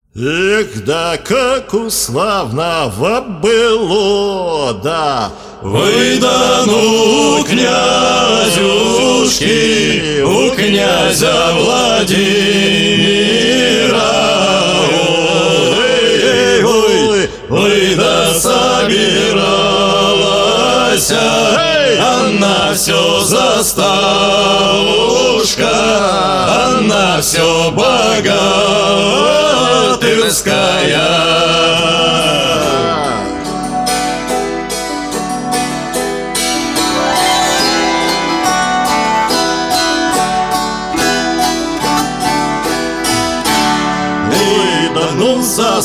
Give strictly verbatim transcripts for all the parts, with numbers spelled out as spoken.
Эх, да как у славного было, да! Выдану князюшки у князя Владимира. Ой, ой, ой, да собиралась она все заставушка, она все богатырская. Ну,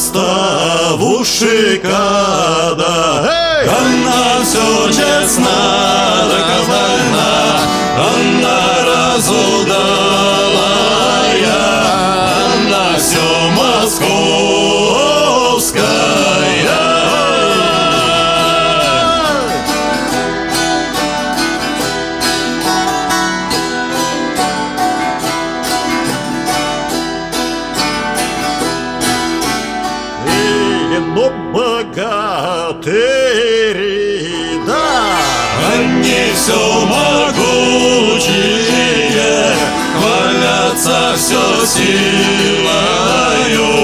заставушка, да, эй! Она все честна, доказана, она разудалая, она все московская. Но богатыри, да, они все могучие, хвалятся все силою.